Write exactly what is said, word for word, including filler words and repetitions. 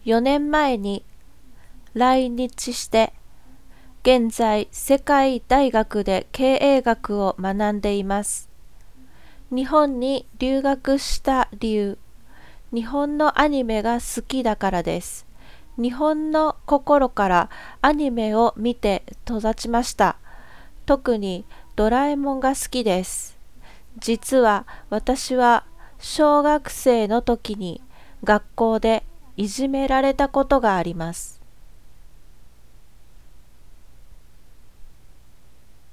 よねんまえに来日して、現在世界大学で経営学を学んでいます。日本に留学した理由、日本のアニメが好きだからです。日本の心からアニメを見て育ちました。特にドラえもんが好きです。実は私は小学生の時に学校でいじめられたことがあります。